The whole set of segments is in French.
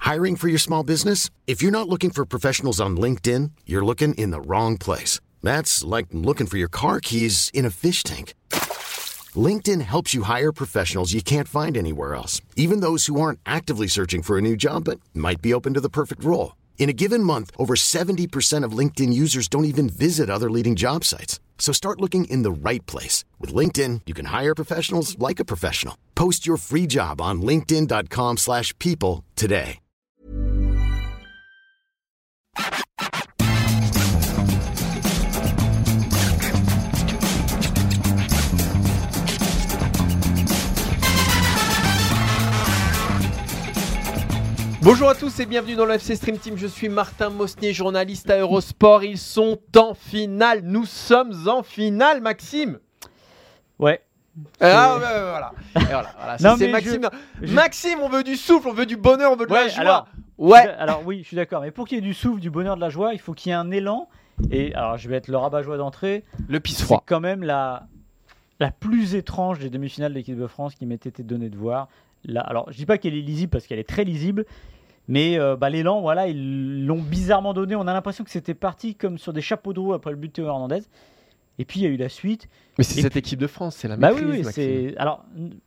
Hiring for your small business? If you're not looking for professionals on LinkedIn, you're looking in the wrong place. That's like looking for your car keys in a fish tank. LinkedIn helps you hire professionals you can't find anywhere else, even those who aren't actively searching for a new job but might be open to the perfect role. In a given month, over 70% of LinkedIn users don't even visit other leading job sites. So start looking in the right place. With LinkedIn, you can hire professionals like a professional. Post your free job on linkedin.com/people today. Bonjour à tous et bienvenue dans le FC Stream Team, je suis Martin Mosnier, journaliste à Eurosport, ils sont en finale, nous sommes en finale Maxime. Ouais. Voilà. Non, c'est mais Maxime. Maxime, on veut du souffle, on veut du bonheur, on veut de la joie. Alors oui, je suis d'accord, mais pour qu'il y ait du souffle, du bonheur, de la joie, il faut qu'il y ait un élan. Et alors je vais être le rabat-joie d'entrée. Le pisse C'est froid. quand même la plus étrange des demi-finales de l'équipe de France qui m'était été donnée de voir. Là, alors je dis pas qu'elle est lisible parce qu'elle est très lisible. Mais l'élan, voilà, ils l'ont bizarrement donné. On a l'impression que c'était parti comme sur des chapeaux de roue après le but de Théo Hernandez. Et puis il y a eu la suite. Mais c'est cette équipe de France, c'est la maîtrise. Oui, Maxime. alors,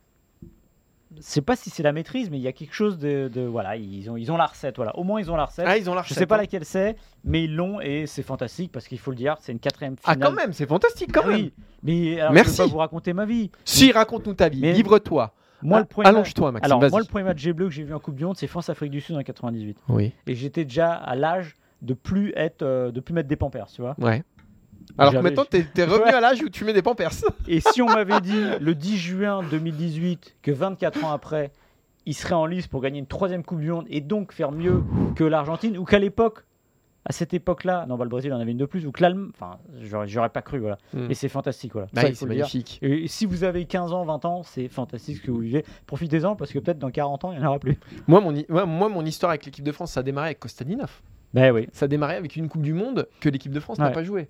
c'est pas si c'est la maîtrise, mais il y a quelque chose de voilà, ils ont la recette. Voilà, au moins ils ont la recette. Ah, ils ont la recette. Je sais pas laquelle c'est, mais ils l'ont et c'est fantastique parce qu'il faut le dire, c'est une 4e finale. Ah quand même, c'est fantastique quand même. Oui, mais alors, merci. je peux pas vous raconter ma vie. Si, raconte-nous ta vie, mais livre-toi. Allonge-toi, Maxime. Alors, vas-y. moi, le premier match bleu que j'ai vu en Coupe du Monde, c'est France-Afrique du Sud en 98. Oui. Et j'étais déjà à l'âge de plus mettre des pampers, tu vois. Ouais. Alors que maintenant, t'es revenu à l'âge où tu mets des pampers. Et si on m'avait dit le 10 juin 2018 que 24 ans après, il serait en lice pour gagner une 3e Coupe du Monde et donc faire mieux que l'Argentine, ou qu'à l'époque, à cette époque-là, non, le Brésil en avait une de plus, ou que l'Allemagne, enfin, j'aurais pas cru, voilà. Et c'est fantastique, voilà. Ça, il faut c'est le dire. magnifique. Et si vous avez 15 ans, 20 ans, c'est fantastique ce que vous vivez. Profitez-en parce que peut-être dans 40 ans, il n'y en aura plus. Moi, mon histoire avec l'équipe de France, ça a démarré avec Kostadinov. Ben oui. Ça a démarré avec une Coupe du Monde que l'équipe de France n'a pas joué.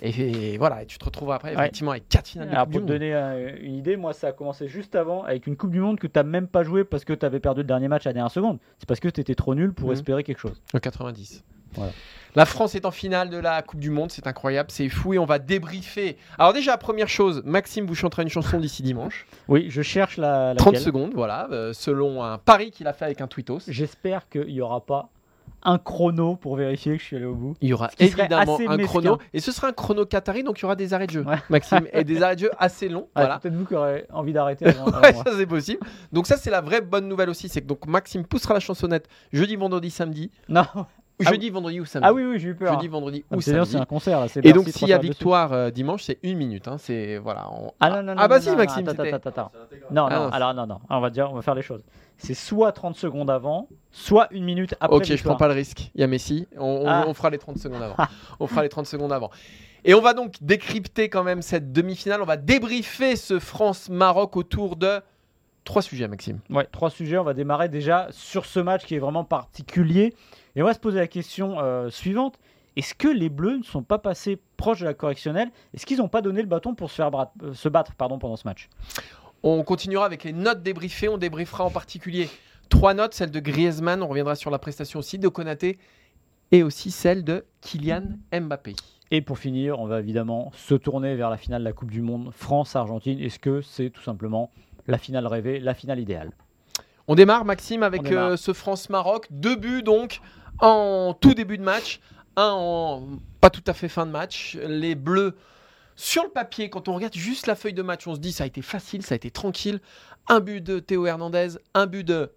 Et voilà, tu te retrouves après effectivement avec 4 finales de Alors, Coupe du pour te Monde. donner une idée, moi ça a commencé juste avant avec une Coupe du Monde que tu n'as même pas joué parce que tu avais perdu le dernier match à la dernière seconde. C'est parce que tu étais trop nul pour espérer quelque chose. En 90. Voilà. La France est en finale de la Coupe du Monde, c'est incroyable, c'est fou et on va débriefer. Alors déjà, première chose, Maxime vous chantera une chanson d'ici dimanche. Oui, je cherche la 30 laquelle. secondes, voilà, selon un pari qu'il a fait avec un tweetos. J'espère qu'il n'y aura pas un chrono pour vérifier que je suis allé au bout. Il y aura qui serait évidemment assez un mesquin. chrono, et ce sera un chrono qatari, donc il y aura des arrêts de jeu, Ouais. Maxime, et des arrêts de jeu assez longs. Voilà. Peut-être vous qui aurez envie d'arrêter avant, avant Ouais, moi. ça c'est possible. Donc ça c'est la vraie bonne nouvelle aussi, c'est que donc Maxime poussera la chansonnette jeudi, vendredi, samedi. Non. Jeudi, vendredi ou samedi. Ah oui, j'ai eu peur. Jeudi, vendredi Ah, ou c'est-à-dire, samedi. c'est un concert. Là. C'est Et donc Bercy, s'il y a 3 heures victoire dimanche, c'est 1 minute. Hein. C'est voilà. Ah non. Ah bah si non, Maxime. attends, c'était- attends. Non. Alors non. On va faire les choses. C'est soit 30 secondes avant, soit 1 minute après. Ok, je victoire. prends pas le risque. Il y a Messi. On fera les 30 secondes avant. On fera les 30 secondes avant. Et on va donc décrypter quand même cette demi-finale. On va débriefer ce France-Maroc autour de 3 sujets, Maxime. Ouais, 3 sujets. On va démarrer déjà sur ce match qui est vraiment particulier. Et on va se poser la question suivante. Est-ce que les Bleus ne sont pas passés proches de la correctionnelle ? Est-ce qu'ils n'ont pas donné le bâton pour se battre pendant ce match ? On continuera avec les notes débriefées. On débriefera en particulier 3 notes, celle de Griezmann. On reviendra sur la prestation aussi de Konaté et aussi celle de Kylian Mbappé. Et pour finir, on va évidemment se tourner vers la finale de la Coupe du Monde France-Argentine. Est-ce que c'est tout simplement la finale rêvée, la finale idéale ? On démarre, Maxime, avec On démarre. ce France-Maroc. 2 buts donc en tout début de match. Un en pas tout à fait fin de match. Les Bleus, sur le papier, quand on regarde juste la feuille de match, on se dit ça a été facile, ça a été tranquille. Un but de Théo Hernandez, un but de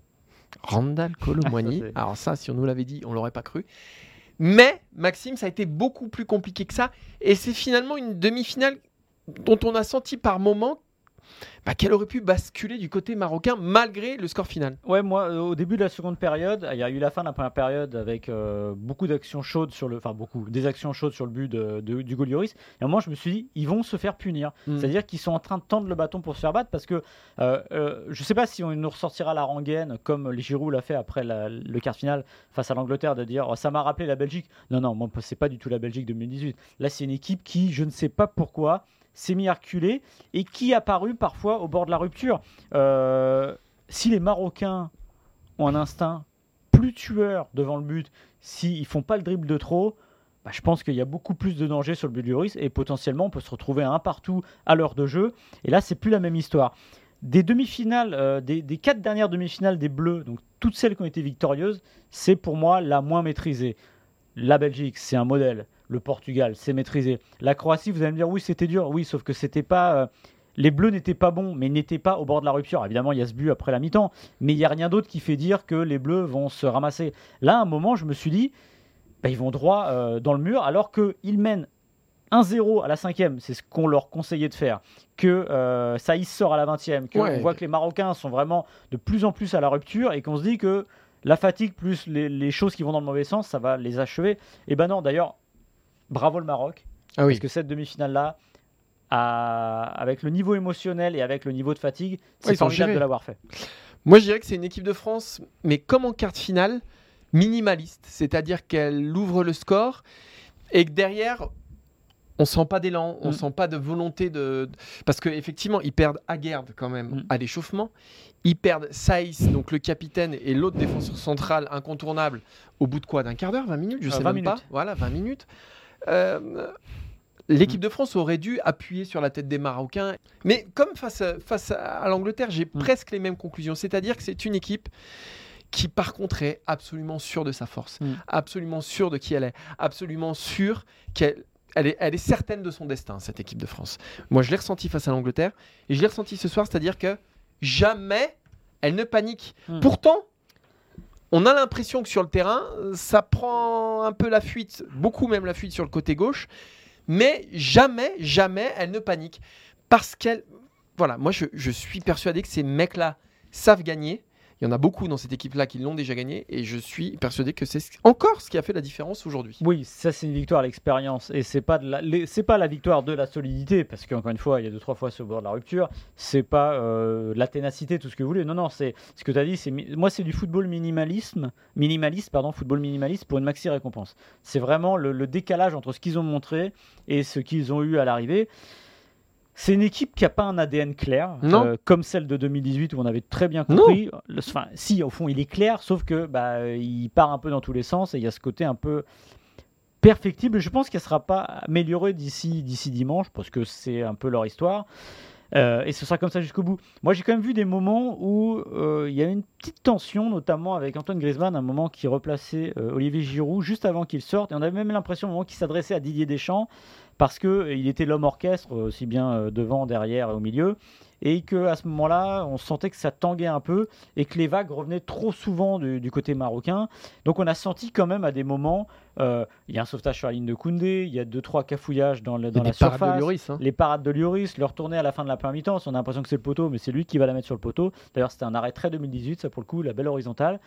Randal Kolo Muani. Alors ça, si on nous l'avait dit, on l'aurait pas cru. Mais, Maxime, ça a été beaucoup plus compliqué que ça. Et c'est finalement une demi-finale dont on a senti par moments qu'elle aurait pu basculer du côté marocain malgré le score final. Ouais, moi, au début de la seconde période, il y a eu la fin de la première période avec beaucoup d'actions chaudes des actions chaudes sur le but du goal Lloris. Et à un moment, je me suis dit, ils vont se faire punir. C'est-à-dire qu'ils sont en train de tendre le bâton pour se faire battre parce que je sais pas si on nous ressortira la rengaine comme les Giroud l'a fait après le quart final face à l'Angleterre de dire ça m'a rappelé la Belgique. Non, moi, c'est pas du tout la Belgique 2018. Là, c'est une équipe qui, je ne sais pas pourquoi, s'est mis à reculer et qui a paru parfois au bord de la rupture. Si les Marocains ont un instinct plus plus tueurs devant le but s'ils font pas le dribble de trop. Je pense qu'il y a beaucoup plus de danger sur le but du Lloris et potentiellement on peut se retrouver à un partout à l'heure de jeu. Et là, c'est plus la même histoire. Des demi-finales, des 4 dernières demi-finales des Bleus, donc toutes celles qui ont été victorieuses, c'est pour moi la moins maîtrisée. La Belgique, c'est un modèle. Le Portugal, c'est maîtrisé. La Croatie, vous allez me dire, oui, c'était dur. Oui, sauf que c'était pas... les Bleus n'étaient pas bons, mais n'étaient pas au bord de la rupture. Évidemment, il y a ce but après la mi-temps, mais il n'y a rien d'autre qui fait dire que les Bleus vont se ramasser. Là, à un moment, je me suis dit, ils vont droit dans le mur, alors qu'ils mènent 1-0 à la 5e, c'est ce qu'on leur conseillait de faire, que Saïs sort à la 20e, qu'on voit que les Marocains sont vraiment de plus en plus à la rupture et qu'on se dit que la fatigue plus les choses qui vont dans le mauvais sens, ça va les achever. Et ben non, d'ailleurs, bravo le Maroc, parce que cette demi-finale-là, avec le niveau émotionnel et avec le niveau de fatigue, c'est formidable de l'avoir fait. Moi, je dirais que c'est une équipe de France, mais comme en quart de finale, minimaliste, c'est-à-dire qu'elle ouvre le score et que derrière, on sent pas d'élan, on sent pas de volonté parce qu'effectivement, ils perdent Aguerd quand même à l'échauffement, ils perdent Saïs, donc le capitaine et l'autre défenseur central incontournable, au bout de quoi, d'un quart d'heure, 20 minutes, je sais même pas. Voilà, 20 minutes. L'équipe de France aurait dû appuyer sur la tête des Marocains. Mais comme face à l'Angleterre, j'ai presque les mêmes conclusions. C'est-à-dire que c'est une équipe qui, par contre, est absolument sûre de sa force, absolument sûre de qui elle est, absolument sûre qu'elle est certaine de son destin, cette équipe de France. Moi, je l'ai ressenti face à l'Angleterre et je l'ai ressenti ce soir, c'est-à-dire que jamais elle ne panique. Pourtant, on a l'impression que sur le terrain, ça prend un peu la fuite, beaucoup même la fuite sur le côté gauche, mais jamais elle ne panique. Parce qu'elle... Voilà, moi je suis persuadé que ces mecs-là savent gagner. Il y en a beaucoup dans cette équipe-là qui l'ont déjà gagné et je suis persuadé que c'est encore ce qui a fait la différence aujourd'hui. Oui, ça c'est une victoire à l'expérience et c'est pas la victoire de la solidité parce qu'encore une fois, il y a 2-3 fois ce bord de la rupture. C'est pas la ténacité, tout ce que vous voulez. Non, c'est ce que tu as dit. Moi, c'est du football minimaliste, football minimaliste pour une maxi récompense. C'est vraiment le décalage entre ce qu'ils ont montré et ce qu'ils ont eu à l'arrivée. C'est une équipe qui n'a pas un ADN clair, comme celle de 2018 où on avait très bien compris. Si, au fond, il est clair, sauf que il part un peu dans tous les sens et il y a ce côté un peu perfectible. Je pense qu'elle ne sera pas améliorée d'ici dimanche parce que c'est un peu leur histoire. Et ce sera comme ça jusqu'au bout. Moi, j'ai quand même vu des moments où il y a une petite tension, notamment avec Antoine Griezmann, un moment qui replaçait Olivier Giroud juste avant qu'il sorte. Et on avait même l'impression, au moment qu'il s'adressait à Didier Deschamps, parce qu'il était l'homme orchestre, aussi bien devant, derrière et au milieu, et qu'à ce moment-là, on sentait que ça tanguait un peu, et que les vagues revenaient trop souvent du côté marocain. Donc on a senti quand même à des moments, il y a un sauvetage sur la ligne de Koundé, il y a 2-3 cafouillages dans la surface, de Lloris, les parades de Lloris, le retourner à la fin de la première mi-temps, on a l'impression que c'est le poteau, mais c'est lui qui va la mettre sur le poteau. D'ailleurs, c'était un arrêt très 2018, ça pour le coup, la belle horizontale.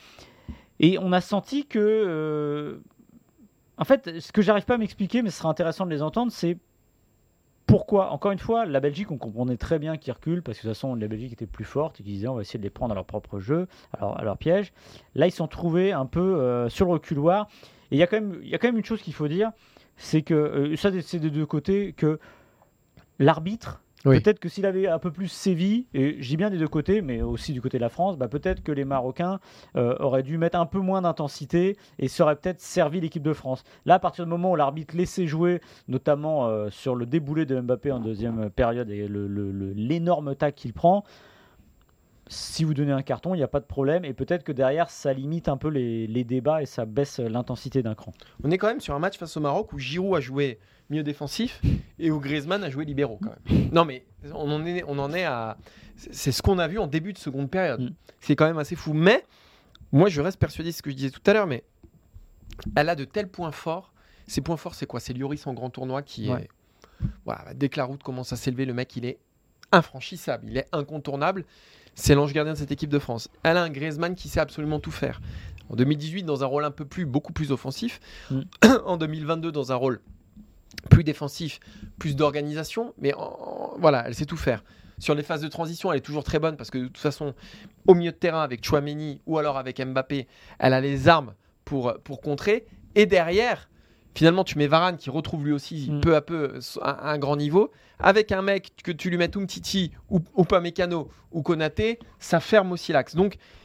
Et on a senti que... En fait, ce que j'arrive pas à m'expliquer, mais ce sera intéressant de les entendre, c'est pourquoi, encore une fois, la Belgique, on comprenait très bien qu'ils reculent, parce que de toute façon, la Belgique était plus forte, et qu'ils disaient on va essayer de les prendre à leur propre jeu, à leur piège. Là, ils sont trouvés un peu sur le reculoir. Et il y a quand même une chose qu'il faut dire, c'est que, ça c'est des deux côtés, que l'arbitre, peut-être que s'il avait un peu plus sévi, et je dis bien des deux côtés, mais aussi du côté de la France, peut-être que les Marocains auraient dû mettre un peu moins d'intensité et ça aurait peut-être servi l'équipe de France. Là, à partir du moment où l'arbitre laissait jouer, notamment sur le déboulé de Mbappé en deuxième période et l'énorme tac qu'il prend, si vous donnez un carton, il n'y a pas de problème. Et peut-être que derrière, ça limite un peu les débats et ça baisse l'intensité d'un cran. On est quand même sur un match face au Maroc où Giroud a joué milieu défensif et où Griezmann a joué libéraux quand même. Non mais on en est à... C'est ce qu'on a vu en début de seconde période. C'est quand même assez fou. Mais moi, je reste persuadé de ce que je disais tout à l'heure, mais elle a de tels points forts. Ces points forts, c'est quoi ? C'est Lloris en grand tournoi qui est... Voilà, dès que la route commence à s'élever, le mec, il est infranchissable. Il est incontournable. C'est l'ange gardien de cette équipe de France. Elle a un Griezmann qui sait absolument tout faire. En 2018, dans un rôle beaucoup plus offensif. En 2022, dans un rôle plus défensif, plus d'organisation. Mais voilà, elle sait tout faire. Sur les phases de transition, elle est toujours très bonne parce que de toute façon, au milieu de terrain, avec Tchouaméni ou alors avec Mbappé, elle a les armes pour contrer. Et derrière, finalement, tu mets Varane qui retrouve lui aussi peu à peu un grand niveau. Avec un mec que tu lui mets Umtiti ou Upamecano ou Konaté, ça ferme aussi l'axe. Donc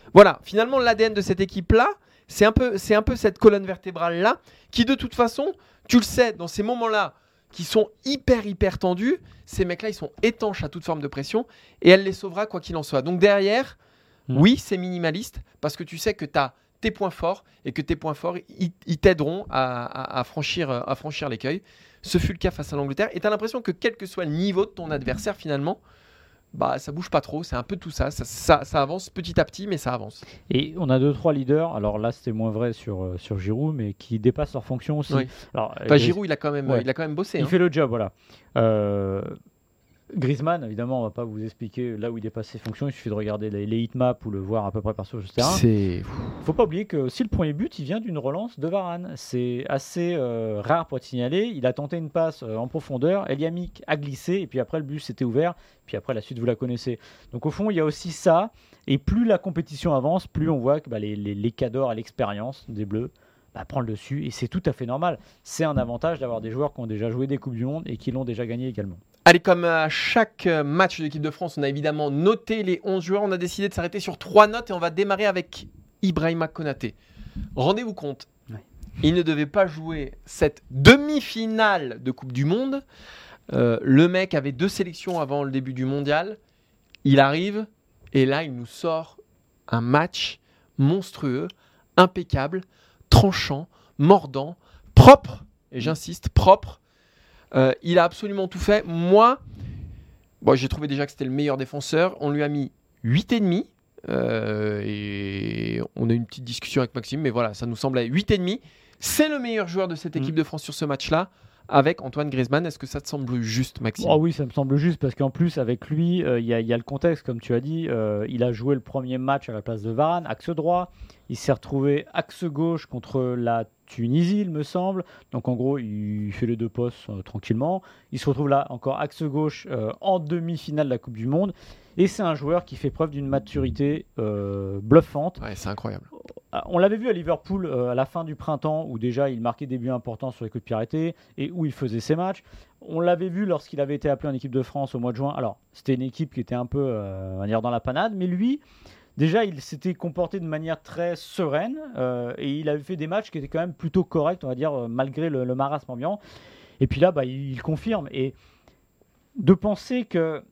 Voilà, finalement, l'ADN de cette équipe-là, c'est un peu cette colonne vertébrale-là, qui de toute façon, tu le sais, dans ces moments-là, qui sont hyper tendus, ces mecs-là, ils sont étanches à toute forme de pression, et elle les sauvera quoi qu'il en soit. Donc derrière, oui, c'est minimaliste, parce que tu sais que tu as tes points forts, et que tes points forts, ils t'aideront à franchir l'écueil. Ce fut le cas face à l'Angleterre, et tu as l'impression que quel que soit le niveau de ton adversaire, finalement, ça bouge pas trop, c'est un peu tout ça. Ça avance petit à petit, mais ça avance. Et on a 2-3 leaders, alors là c'était moins vrai sur Giroud, mais qui dépassent leur fonction aussi. Oui. Alors, Giroud, il a quand même bossé. Il fait le job, voilà. Griezmann, évidemment, on va pas vous expliquer là où il dépasse ses fonctions, il suffit de regarder les heatmaps ou le voir à peu près partout sur le terrain. Faut pas oublier que aussi le premier but, il vient d'une relance de Varane. C'est assez rare pour être signalé. Il a tenté une passe en profondeur, Eliamik a glissé, et puis après le but s'était ouvert, puis après la suite vous la connaissez. Donc au fond, il y a aussi ça, et plus la compétition avance, plus on voit que les cadors à l'expérience des Bleus prend le dessus, et c'est tout à fait normal. C'est un avantage d'avoir des joueurs qui ont déjà joué des Coupes du Monde et qui l'ont déjà gagné également. Allez, comme à chaque match de l'équipe de France, on a évidemment noté les 11 joueurs. On a décidé de s'arrêter sur 3 notes et on va démarrer avec Ibrahima Konaté. Rendez-vous compte, il ne devait pas jouer cette demi-finale de Coupe du Monde. Le mec avait 2 sélections avant le début du mondial. Il arrive et là, il nous sort un match monstrueux, impeccable, tranchant, mordant, propre, et j'insiste, propre. Il a absolument tout fait. Moi, j'ai trouvé déjà que c'était le meilleur défenseur. On lui a mis 8,5. Et on a eu une petite discussion avec Maxime, mais voilà, ça nous semblait 8,5. C'est le meilleur joueur de cette équipe de France sur ce match-là, avec Antoine Griezmann. Est-ce que ça te semble juste, Maxime ? Oh oui, ça me semble juste, parce qu'en plus, avec lui, il y a le contexte, comme tu as dit. Il a joué le premier match à la place de Varane, axe droit. Il s'est retrouvé axe gauche contre la Tunisie, il me semble. Donc en gros, il fait les 2 postes tranquillement. Il se retrouve là, encore axe gauche, en demi-finale de la Coupe du Monde. Et c'est un joueur qui fait preuve d'une maturité bluffante. Ouais, c'est incroyable. On l'avait vu à Liverpool à la fin du printemps, où déjà il marquait des buts importants sur les coups de pied arrêtés et où il faisait ses matchs. On l'avait vu lorsqu'il avait été appelé en équipe de France au mois de juin. Alors, c'était une équipe qui était un peu on va dire dans la panade, mais lui, déjà, il s'était comporté de manière très sereine et il avait fait des matchs qui étaient quand même plutôt corrects, on va dire, malgré le marasme ambiant. Et puis là, il confirme. Et de penser que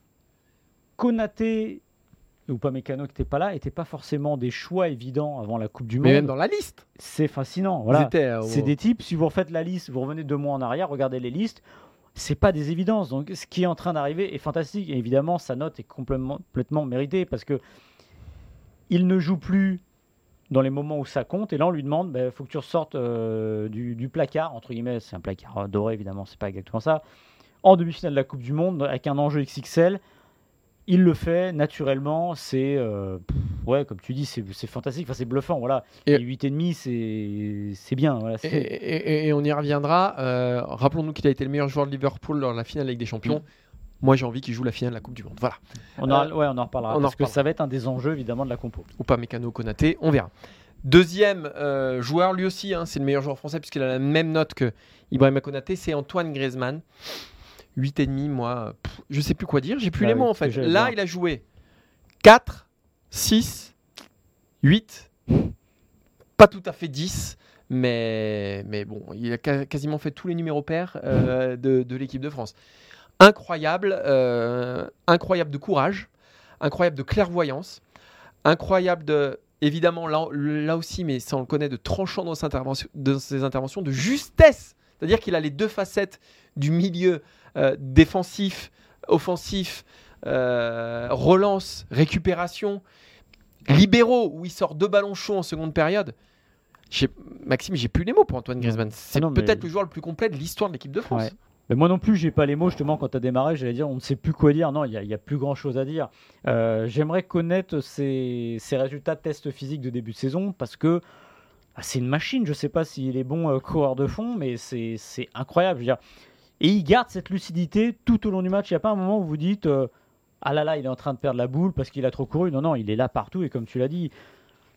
Konaté ou Upamecano qui n'était pas là, n'étaient pas forcément des choix évidents avant la Coupe du Monde. Mais même dans la liste. C'est fascinant. Voilà. C'est des types, si vous refaites la liste, vous revenez 2 mois en arrière, regardez les listes, c'est pas des évidences. Donc ce qui est en train d'arriver est fantastique. Et évidemment, sa note est complètement méritée parce que il ne joue plus dans les moments où ça compte. Et là, on lui demande, faut que tu ressortes du placard, entre guillemets, c'est un placard doré, évidemment, c'est pas exactement ça, en demi-finale de la Coupe du Monde, avec un enjeu XXL. Il le fait naturellement, c'est comme tu dis, c'est fantastique, c'est bluffant, voilà. Et 8,5, c'est bien. Voilà, et on y reviendra. Rappelons-nous qu'il a été le meilleur joueur de Liverpool dans la finale de Ligue des Champions. Moi, j'ai envie qu'il joue la finale de la Coupe du Monde. Voilà. On en reparlera. Parce que ça va être un des enjeux, évidemment, de la compo. Upamecano, Konaté, on verra. Deuxième joueur, lui aussi, c'est le meilleur joueur français puisqu'il a la même note que Ibrahima Konaté, c'est Antoine Griezmann. 8,5, moi, je sais plus quoi dire, j'ai plus les mots en fait. Là, il a joué 4, 6, 8, pas tout à fait 10, mais bon, il a quasiment fait tous les numéros pairs de l'équipe de France. Incroyable de courage, incroyable de clairvoyance, incroyable de, évidemment, là aussi, mais ça on le connaît, de tranchant dans ses interventions, de justesse. C'est-à-dire qu'il a les 2 facettes du milieu défensif, offensif, relance, récupération, libéraux, où il sort 2 ballons chauds en seconde période. Maxime, j'ai plus les mots pour Antoine Griezmann. C'est peut-être le joueur le plus complet de l'histoire de l'équipe de France. Ouais. Mais moi non plus, j'ai pas les mots. Justement, quand tu as démarré, j'allais dire, on ne sait plus quoi dire. Non, il y a plus grand-chose à dire. J'aimerais connaître ses résultats de tests physiques de début de saison, parce que c'est une machine. Je sais pas s'il est bon coureur de fond, mais c'est incroyable. Je veux dire. Et il garde cette lucidité tout au long du match. Il n'y a pas un moment où vous dites ah là là, il est en train de perdre la boule parce qu'il a trop couru. Non, il est là partout. Et comme tu l'as dit,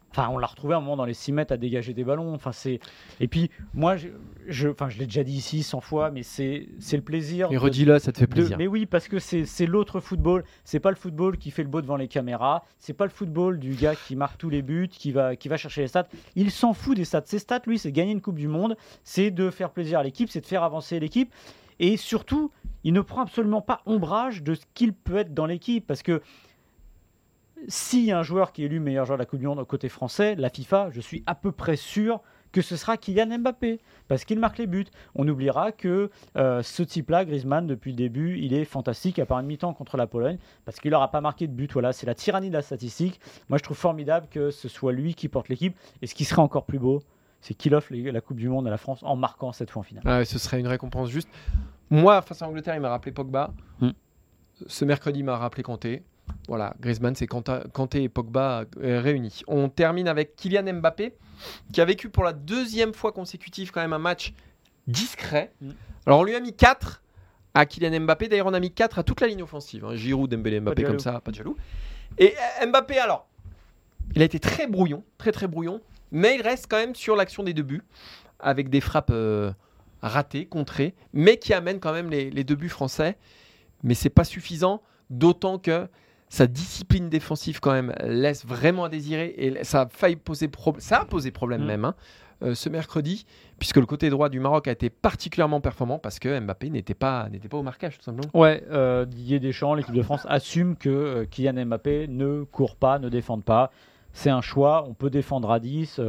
Enfin, on l'a retrouvé à un moment dans les 6 mètres à dégager des ballons. Enfin, et puis, moi, je l'ai déjà dit ici 100 fois, mais c'est le plaisir. Et redis-le, ça te fait plaisir. Mais oui, parce que c'est l'autre football. C'est pas le football qui fait le beau devant les caméras. C'est pas le football du gars qui marque tous les buts, qui va chercher les stats. Il s'en fout des stats. Ses stats, lui, c'est gagner une Coupe du Monde. C'est de faire plaisir à l'équipe, c'est de faire avancer l'équipe. Et surtout, il ne prend absolument pas ombrage de ce qu'il peut être dans l'équipe. Parce que s'il y a un joueur qui est élu meilleur joueur de la Coupe du Monde côté français, la FIFA, je suis à peu près sûr que ce sera Kylian Mbappé, parce qu'il marque les buts. On oubliera que ce type-là, Griezmann, depuis le début, il est fantastique, à part une mi-temps contre la Pologne, parce qu'il n'aura pas marqué de but. Voilà, c'est la tyrannie de la statistique. Moi, je trouve formidable que ce soit lui qui porte l'équipe, et ce qui serait encore plus beau, c'est qu'il offre la Coupe du Monde à la France en marquant cette fois en finale. Ah, ce serait une récompense juste. Moi, face à l'Angleterre, il m'a rappelé Pogba. Ce mercredi, il m'a rappelé Kanté. Voilà, Griezmann, c'est Kanté et Pogba réunis. On termine avec Kylian Mbappé, qui a vécu pour la 2e fois consécutive quand même un match discret. Alors, on lui a mis 4 à Kylian Mbappé. D'ailleurs, on a mis 4 à toute la ligne offensive. Giroud, Dembélé, Mbappé comme ça, pas de jaloux. Et Mbappé, alors, il a été très brouillon, très brouillon, mais il reste quand même sur l'action des 2 buts, avec des frappes ratées, contrées, mais qui amènent quand même les 2 buts français. Mais c'est pas suffisant, d'autant que sa discipline défensive quand même laisse vraiment à désirer et ça a posé problème même ce mercredi, puisque le côté droit du Maroc a été particulièrement performant parce que Mbappé n'était pas au marquage tout simplement. Ouais, Didier Deschamps, l'équipe de France assume que Kylian Mbappé ne court pas, ne défende pas. C'est un choix, on peut défendre à 10.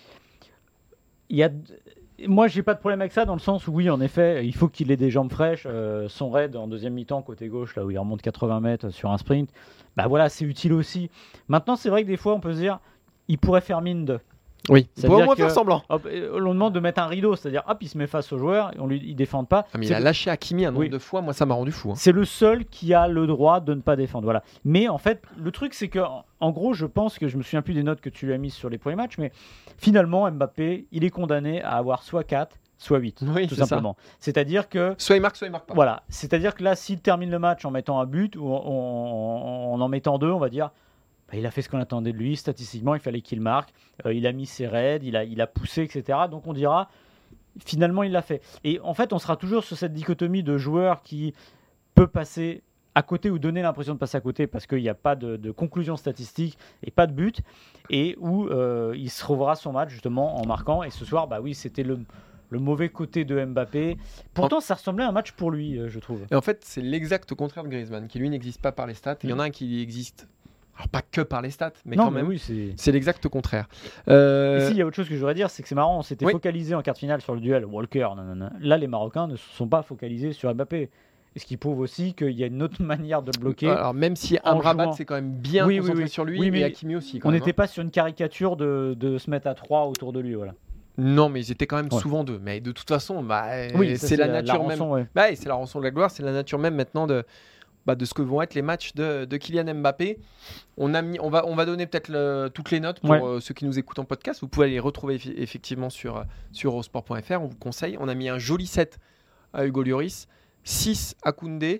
Moi, j'ai pas de problème avec ça dans le sens où oui, en effet, il faut qu'il ait des jambes fraîches. Son raid en deuxième mi-temps côté gauche, là où il remonte 80 mètres sur un sprint, bah voilà, c'est utile aussi. Maintenant, c'est vrai que des fois, on peut se dire, il pourrait faire mine de. Oui, il pourrait au moins faire semblant. Hop, on lui demande de mettre un rideau, c'est-à-dire hop, il se met face au joueur, et il défende pas. Ah, mais il a lâché Hakimi un nombre de fois, moi ça m'a rendu fou. C'est le seul qui a le droit de ne pas défendre. Voilà. Mais en fait, le truc c'est que, en gros, je pense que je me souviens plus des notes que tu lui as mises sur les premiers matchs, mais finalement, Mbappé, il est condamné à avoir soit 4, soit 8, tout simplement. Ça. C'est-à-dire que soit il marque pas. Voilà. C'est-à-dire que là, s'il termine le match en mettant un but ou en mettant 2, on va dire. Il a fait ce qu'on attendait de lui, statistiquement il fallait qu'il marque, il a mis ses raids, il a poussé, etc. Donc on dira, finalement il l'a fait. Et en fait on sera toujours sur cette dichotomie de joueur qui peut passer à côté ou donner l'impression de passer à côté parce qu'il n'y a pas de conclusion statistique et pas de but, et où il se reverra son match justement en marquant. Et ce soir, bah oui, c'était le mauvais côté de Mbappé. Pourtant ça ressemblait à un match pour lui, je trouve. Et en fait c'est l'exact contraire de Griezmann, qui lui n'existe pas par les stats. Il y en a un qui existe. Alors pas que par les stats, mais quand même, oui, c'est l'exact contraire. Et s'il y a autre chose que je voudrais dire, c'est que c'est marrant, on s'était focalisé en quart de finale sur le duel Walker. Là, les Marocains ne se sont pas focalisés sur Mbappé. Et ce qui prouve aussi qu'il y a une autre manière de le bloquer. Alors même si Amrabat c'est quand même bien concentré sur lui, et Hakimi aussi. On n'était pas sur une caricature de se mettre à 3 autour de lui. Voilà. Non, mais ils étaient quand même souvent 2. Mais de toute façon, c'est la nature même. C'est la rançon de la gloire, c'est la nature même maintenant de ce que vont être les matchs de Kylian Mbappé. On va donner peut-être toutes les notes pour ceux qui nous écoutent en podcast. Vous pouvez les retrouver effectivement sur eurosport.fr. On vous conseille. On a mis un joli 7 à Hugo Lloris, 6 à Koundé,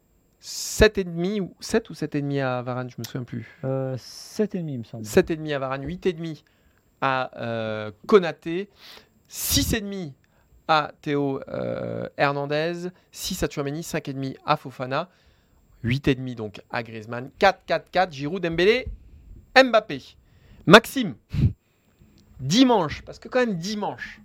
7,5 ou 7 ou 7,5 à Varane, je me souviens plus. 7,5 il me semble. 7,5 à Varane, 8,5 à Konaté, 6,5 à Théo Hernandez, 6 à Tchouaméni, 5,5 à Fofana. 8,5 donc à Griezmann, 4-4-4, Giroud, Dembélé, Mbappé. Maxime, dimanche, parce que quand même dimanche,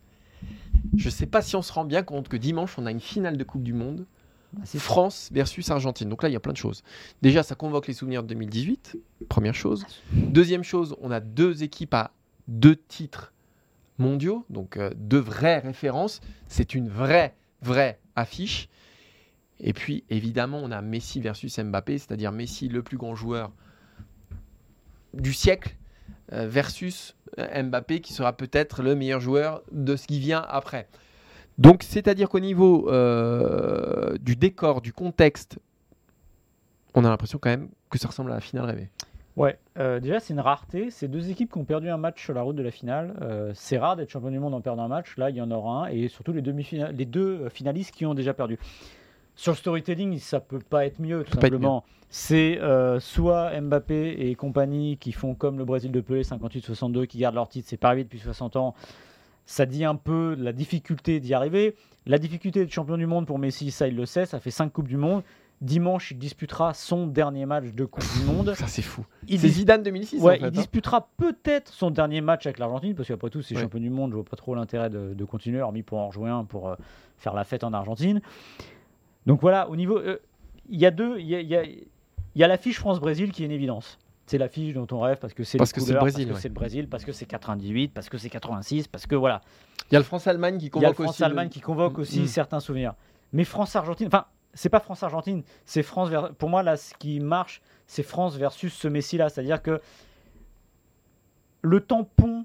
je ne sais pas si on se rend bien compte que dimanche, on a une finale de Coupe du Monde, c'est France versus Argentine. Donc là, il y a plein de choses. Déjà, ça convoque les souvenirs de 2018, première chose. Deuxième chose, on a 2 équipes à 2 titres mondiaux, donc 2 vraies références. C'est une vraie affiche. Et puis, évidemment, on a Messi versus Mbappé, c'est-à-dire Messi, le plus grand joueur du siècle, versus Mbappé, qui sera peut-être le meilleur joueur de ce qui vient après. Donc, c'est-à-dire qu'au niveau du décor, du contexte, on a l'impression quand même que ça ressemble à la finale rêvée. Ouais, déjà, c'est une rareté. C'est 2 équipes qui ont perdu un match sur la route de la finale. C'est rare d'être champion du monde en perdant un match. Là, il y en aura un. Et surtout, les 2 finalistes qui ont déjà perdu. Sur le storytelling, ça peut pas être mieux, tout simplement. C'est soit Mbappé et compagnie qui font comme le Brésil de Pelé 58-62, qui gardent leur titre, c'est pas arrivé depuis 60 ans. Ça dit un peu la difficulté d'y arriver. La difficulté d'être champion du monde pour Messi, ça il le sait, ça fait 5 Coupes du Monde. Dimanche, il disputera son dernier match de Coupe du Monde. Ça, c'est fou. C'est Zidane 2006. Ouais, en fait, il disputera peut-être son dernier match avec l'Argentine, parce qu'après tout, c'est champion du monde. Je vois pas trop l'intérêt de continuer, hormis pour en rejouer un, pour faire la fête en Argentine. Donc voilà, au niveau. Il y a l'affiche France-Brésil qui est une évidence. C'est l'affiche dont on rêve parce que c'est le Brésil. Parce que c'est le Brésil, parce que c'est 98, parce que c'est 86, parce que voilà. Il y a le France-Allemagne qui convoque aussi. Il y a le France-Allemagne qui convoque aussi certains souvenirs. Mais France-Argentine, enfin, c'est pas France-Argentine, c'est France. Pour moi, là, ce qui marche, c'est France versus ce Messi-là. C'est-à-dire que le tampon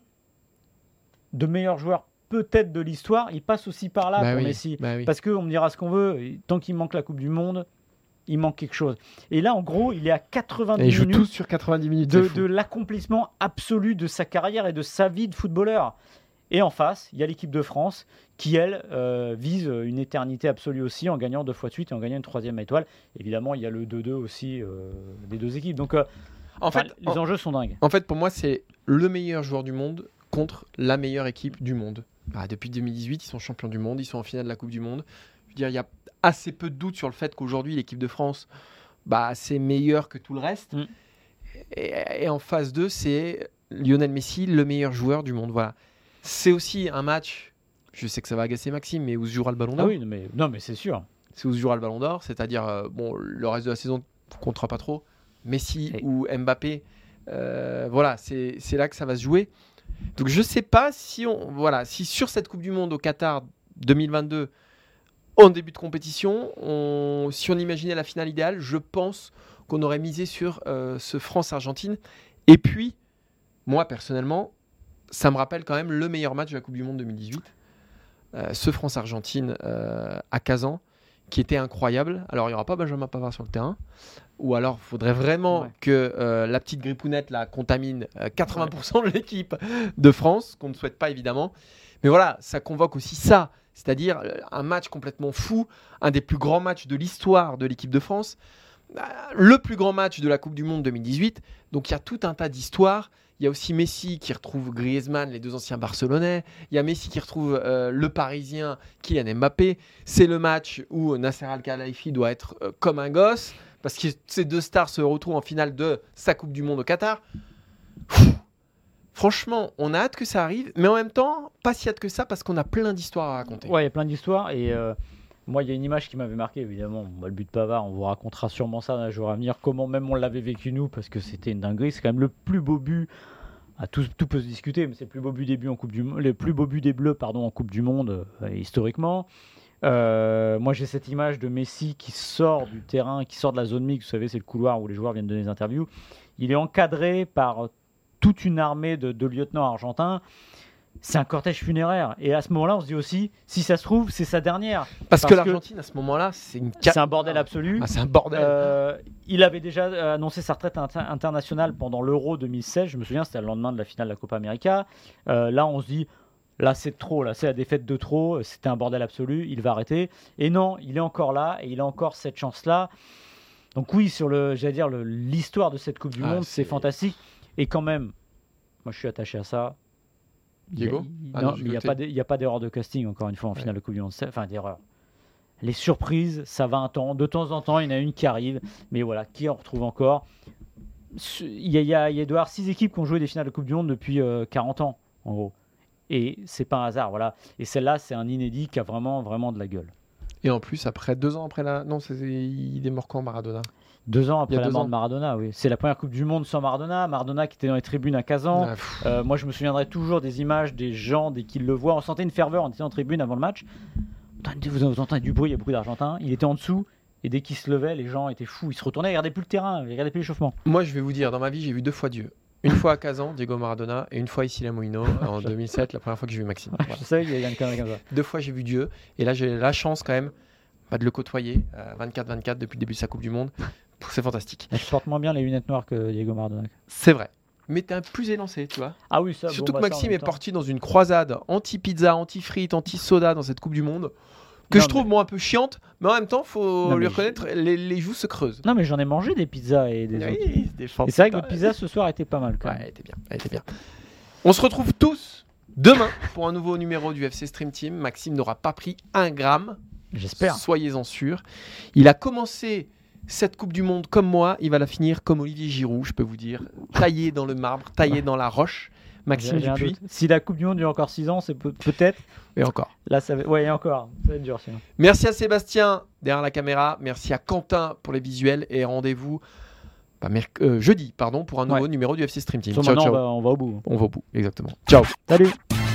de meilleur joueur peut-être de l'histoire, il passe aussi par là pour Messi. Parce qu'on me dira ce qu'on veut, tant qu'il manque la Coupe du Monde, il manque quelque chose. Et là, en gros, il est à 90 minutes. Il joue tous sur 90 minutes de l'accomplissement absolu de sa carrière et de sa vie de footballeur. Et en face, il y a l'équipe de France qui, elle, vise une éternité absolue aussi en gagnant 2 fois de suite et en gagnant une 3e étoile. Évidemment, il y a le 2-2 aussi des deux équipes. Donc, les enjeux sont dingues. En fait, pour moi, c'est le meilleur joueur du monde contre la meilleure équipe du monde. Depuis 2018, ils sont champions du monde, ils sont en finale de la Coupe du Monde. Je veux dire, il y a assez peu de doute sur le fait qu'aujourd'hui, l'équipe de France, c'est meilleur que tout le reste. Et en phase 2, c'est Lionel Messi, le meilleur joueur du monde. Voilà. C'est aussi un match, je sais que ça va agacer Maxime, mais où se jouera le Ballon d'Or. Ah oui, non, mais c'est sûr. C'est où se jouera le Ballon d'Or, c'est-à-dire, le reste de la saison ne comptera pas trop. Messi ou Mbappé, voilà, c'est là que ça va se jouer. Donc je ne sais pas si sur cette Coupe du Monde au Qatar 2022, en début de compétition, si on imaginait la finale idéale, je pense qu'on aurait misé sur ce France-Argentine. Et puis, moi personnellement, ça me rappelle quand même le meilleur match de la Coupe du Monde 2018. Ce France-Argentine à Kazan, qui était incroyable. Alors, il n'y aura pas Benjamin Pavard sur le terrain. Ou alors, il faudrait vraiment que la petite grippounette là, contamine 80% de l'équipe de France, qu'on ne souhaite pas évidemment. Mais voilà, ça convoque aussi ça. C'est-à-dire un match complètement fou, un des plus grands matchs de l'histoire de l'équipe de France, le plus grand match de la Coupe du Monde 2018. Donc il y a tout un tas d'histoires. Il y a aussi Messi qui retrouve Griezmann, les deux anciens Barcelonais. Il y a Messi qui retrouve le Parisien Kylian Mbappé. C'est le match où Nasser Al-Khelaifi doit être comme un gosse parce que ces deux stars se retrouvent en finale de sa Coupe du Monde au Qatar. Franchement, on a hâte que ça arrive, mais en même temps, pas si hâte que ça parce qu'on a plein d'histoires à raconter. Ouais, il y a plein d'histoires et moi, il y a une image qui m'avait marqué, évidemment. Le but de Pavard, on vous racontera sûrement ça dans les jours à venir, comment même on l'avait vécu nous, parce que c'était une dinguerie. C'est quand même le plus beau but, tout peut se discuter, mais c'est le plus beau but des Bleus en Coupe du Monde, historiquement. Moi, j'ai cette image de Messi qui sort du terrain, qui sort de la zone mixte, vous savez, c'est le couloir où les joueurs viennent donner des interviews. Il est encadré par toute une armée de lieutenants argentins. C'est un cortège funéraire. Et à ce moment-là, on se dit aussi, si ça se trouve, c'est sa dernière. Parce que l'Argentine, à ce moment-là, c'est un bordel absolu. C'est un bordel. Il avait déjà annoncé sa retraite internationale pendant l'Euro 2016. Je me souviens, c'était le lendemain de la finale de la Copa América. Là, on se dit, là, c'est trop. Là, c'est la défaite de trop. C'était un bordel absolu. Il va arrêter. Et non, il est encore là. Et il a encore cette chance-là. Donc oui, sur l'histoire de cette Coupe du Monde, c'est fantastique. Et quand même, moi, je suis attaché à ça. Diego ? Il n'y a pas d'erreur de casting, encore une fois, en finale de Coupe du Monde. Enfin, d'erreur. Les surprises, ça va un temps. De temps en temps, il y en a une qui arrive. Mais voilà, qui en retrouve encore ? Il doit y avoir 6 équipes qui ont joué des finales de Coupe du Monde depuis 40 ans, en gros. Et c'est pas un hasard, voilà. Et celle-là, c'est un inédit qui a vraiment, vraiment de la gueule. Et en plus, 2 ans après la... Non, il est mort quand, Maradona ? 2 ans après la mort de Maradona, oui. C'est la première Coupe du Monde sans Maradona. Maradona qui était dans les tribunes à Kazan. Moi, je me souviendrai toujours des images des gens dès qu'ils le voient. On sentait une ferveur, on était en tribune avant le match. Vous entendez du bruit, il y a beaucoup d'Argentins. Il était en dessous. Et dès qu'il se levait, les gens étaient fous. Ils se retournaient, ils regardaient plus le terrain, ils regardaient plus l'échauffement. Moi, je vais vous dire, dans ma vie, j'ai vu 2 fois Dieu. Une fois à Kazan, Diego Maradona, et une fois ici à Moino, en 2007, la première fois que j'ai vu Maxime. Voilà. Je sais qu'il y a une connerie comme ça. 2 fois, j'ai vu Dieu. Et là, j'ai la chance quand même de le côtoyer 24-24 depuis le début de sa Coupe du Monde. C'est fantastique. Je porte moins bien les lunettes noires que Diego Maradona. C'est vrai. Mais t'es un plus élancé, tu vois. Ah oui, ça. Surtout que Maxime est parti dans une croisade anti-pizza, anti-frites, anti-soda dans cette Coupe du Monde. que je trouve moi un peu chiante, mais en même temps, faut lui reconnaître, les joues se creusent. Non, mais j'en ai mangé des pizzas et des autres. Et c'est vrai que le pizza ce soir était pas mal quand même. Elle était bien. On se retrouve tous demain pour un nouveau numéro du FC Stream Team. Maxime n'aura pas pris 1 gramme. J'espère. Soyez-en sûrs. Il a commencé cette Coupe du Monde comme moi. Il va la finir comme Olivier Giroud, je peux vous dire. Taillé dans le marbre, taillé dans la roche. Maxime Dupuis. Si la Coupe du Monde dure encore 6 ans, c'est peut-être. Et encore. Là, ça va... Ouais, et encore. Ça va être dur sinon. Merci à Sébastien derrière la caméra. Merci à Quentin pour les visuels. Et rendez-vous jeudi pour un nouveau numéro du FC Stream Team. Ciao. On va au bout. On va au bout, exactement. Ciao. Salut.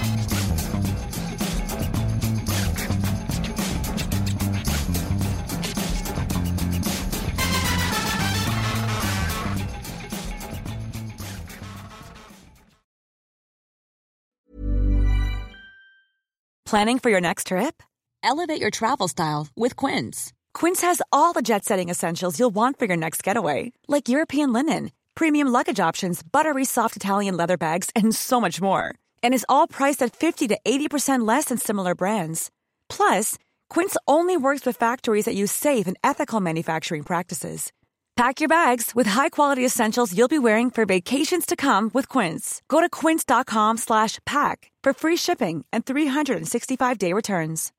Planning for your next trip? Elevate your travel style with Quince. Quince has all the jet-setting essentials you'll want for your next getaway, like European linen, premium luggage options, buttery soft Italian leather bags, and so much more. And is all priced at 50 to 80% less than similar brands. Plus, Quince only works with factories that use safe and ethical manufacturing practices. Pack your bags with high-quality essentials you'll be wearing for vacations to come with Quince. Go to quince.com/pack for free shipping and 365-day returns.